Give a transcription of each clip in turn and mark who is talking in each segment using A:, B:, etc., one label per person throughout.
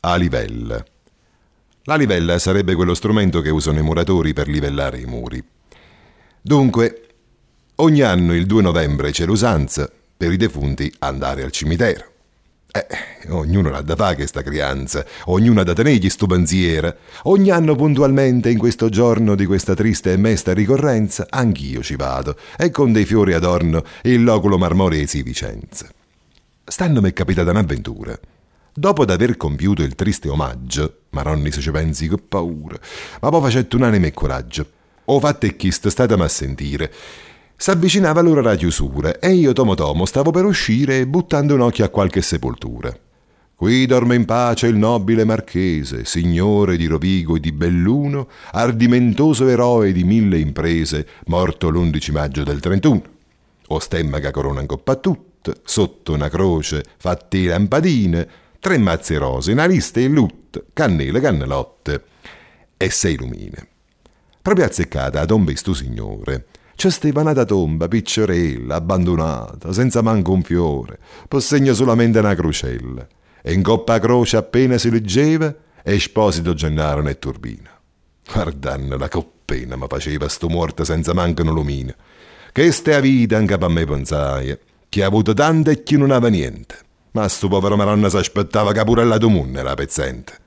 A: A livella. La livella sarebbe quello strumento che usano i muratori per livellare i muri. Dunque, ogni anno il 2 novembre c'è l'usanza per i defunti andare al cimitero. Ognuno l'ha da fare che sta crianza, ognuno ha da tenergli sto pensiero. Ogni anno puntualmente in questo giorno di questa triste e mesta ricorrenza anch'io ci vado e con dei fiori adorno il loculo marmoreo di Vicenza. Stanno mi è capitata un'avventura. Dopo d'aver compiuto il triste omaggio, maronni se ci pensi che paura, ma poi facette unanime coraggio. Ho fatto e chi statemi a sentire. S'avvicinava l'ora la chiusura e io tomo stavo per uscire buttando un occhio a qualche sepoltura. Qui dorme in pace il nobile marchese, signore di Rovigo e di Belluno, ardimentoso eroe di 1000 imprese, morto l'11 maggio del 31. O stemma che corona in coppa a tutte, sotto una croce fatti lampadine, 3 mazze rose, una lista in lut, cannelle, cannelotte e 6 lumine. Proprio azzeccata a tomba sto signore, c'è stevanata tomba, picciorella, abbandonata, senza manco un fiore, possegna solamente una crocella. E in coppa a croce appena si leggeva, Esposito Gennaro e Turbina. Guardanno la coppena mi faceva sto morto senza manco una lumina. Che stia vita anche per me pensai, chi ha avuto tante e chi non aveva niente. Ma sto povero maronna si aspettava che pure la domuna era pezzente.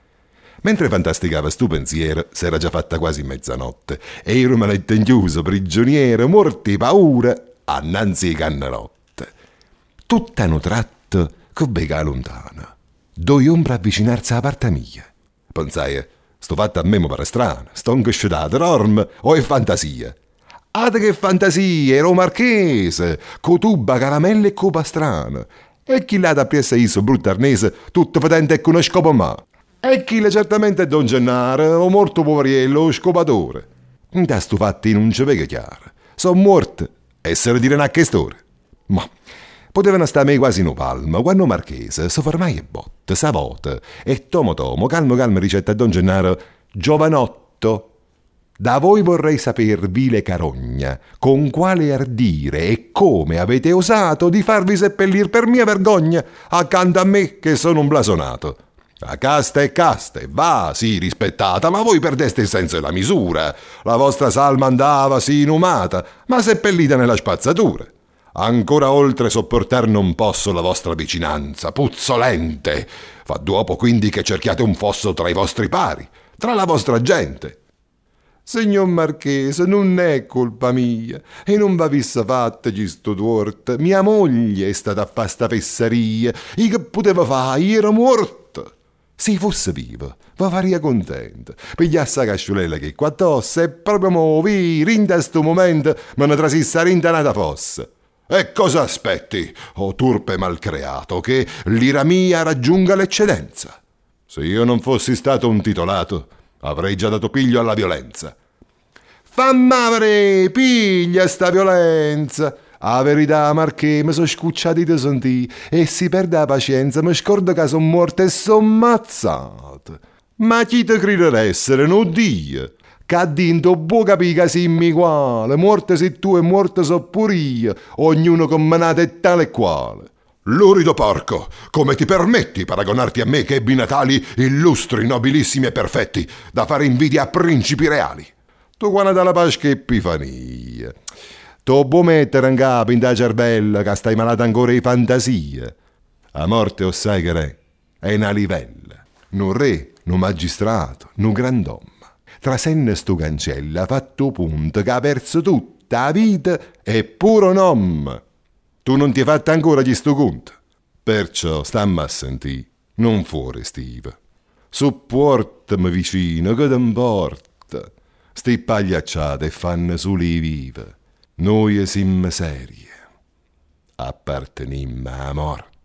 A: Mentre fantasticava sto pensiero, s'era già fatta quasi mezzanotte e io rimanette chiuso, prigioniero, morti paura, annanzi ai cannelotte. Tutta un tratto, che bega lontana, due ombre avvicinarsi alla parte mia. Pensai, sto fatto a me mi pare strano, sto incasciutato, norm o è fantasia? Ade che fantasia, ero marchese, co tuba, caramelle e copa strana. E chi l'ha da piessa iso, brutto arnese, tutto fedente e con uno scopo ma. E chi le certamente è Don Gennaro, o morto poveriello, o scopatore. Da sto fatti non ci vede chiaro. Sono morte, e se lo dire a che storia. Ma potevano stare me quasi no palma, quando Marchese si fermai e botte, savota, e tomo, calmo ricetta a Don Gennaro, giovanotto. Da voi vorrei saper, vile carogna, con quale ardire e come avete osato di farvi seppellir per mia vergogna accanto a me che sono un blasonato. La casta è casta, va, sì, rispettata, ma voi perdeste il senso e la misura. La vostra salma andava, sì, inumata, ma seppellita nella spazzatura. Ancora oltre sopportar non posso la vostra vicinanza, puzzolente. Fa dopo quindi che cerchiate un fosso tra i vostri pari, tra la vostra gente. Signor Marchese, non è colpa mia, e non va vissa fattegli sto torto. Mia moglie è stata a fa sta fesseria, e che poteva fare, ero morto. Se fosse vivo, va faria contento. Pigliassa la casciulella che qua tosse e proprio movi, rinda sto momento, me ne trasissa rindanata fossa. E cosa aspetti, o turpe malcreato, che l'ira mia raggiunga l'eccedenza? Se io non fossi stato un titolato, avrei già dato piglio alla violenza. Fammavere, piglia sta violenza. A verità, Marché, mi sono scucciati di sentì e si perde la pazienza, mi scordo che sono morto e sono ammazzato. Ma chi te crede essere, non Dio? Che dinto può capire che simmi uguale, morte sei tu e morte so pure io, ognuno combinato è tale e quale. Lurido porco, come ti permetti paragonarti a me che ebbi natali illustri, nobilissimi e perfetti, da fare invidia a principi reali? Tu quando dalla Pasqua Epifania. Tu puoi mettere in capo in da cervella che stai malato ancora di fantasia. A morte o sai che è una livella, non re, non magistrato, non grand'uomo. Trasenne sto cancello ha fatto punto che ha perso tutta la vita e pure un uomo. Tu non ti hai fatto ancora di sto conto. Perciò stammi a sentire, non fuori stiva. Supportami vicino, che t'importa. Sti pagliacciate fanno soli vive. Noi siamo serie. Appartenimmo a morte.